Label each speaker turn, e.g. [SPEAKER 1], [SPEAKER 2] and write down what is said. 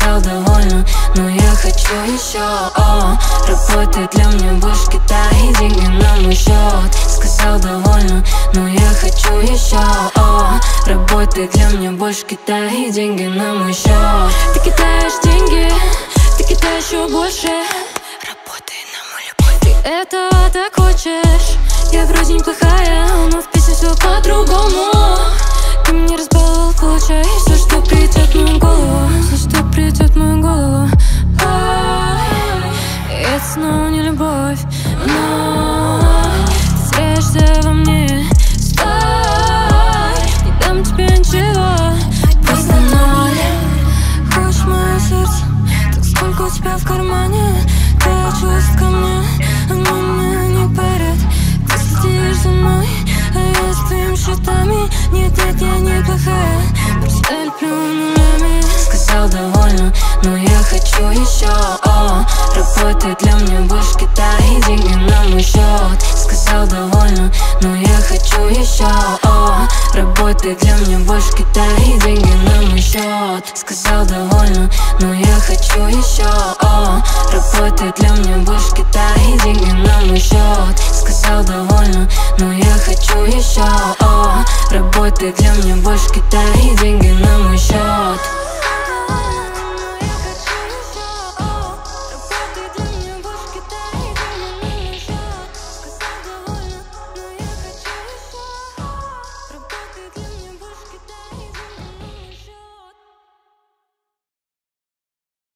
[SPEAKER 1] сказал довольно, но я хочу еще. Работает для меня больше Китая и деньги на мой счет. Сказал довольно, но я хочу еще. Работает для меня больше Китая и деньги на мой счет. Ты кидаешь деньги, ты кидаешь еще больше. Работай на мою любовь. Ты этого так хочешь. Я вроде неплохая, но в песне все по-другому. Ты мне разбаловал, получай все, что придет в мою голову. Все, что придет в мою голову. Это снова не любовь, но ты теряешься во мне. Стой, не дам тебе ничего, просто ноль. Хочешь мое сердце, так сколько у тебя в кармане? Ты чувств ко мне, они меня не парят. Ты следишь за мной, а я с твоими счетами. Нет, нет, я не плохая, просто люблю нулями. Сказал довольно, но я хочу еще. Работает для меня больше Китая и деньги на мой счет. Сказал довольно, но я хочу еще. Работает для меня больше Китая и деньги на мой счет. Сказал довольно, но я хочу еще. Работает для меня больше Китая и деньги на мой счет. Сказал довольно, но я хочу еще. Работает для меня больше Китая и деньги на мой счет.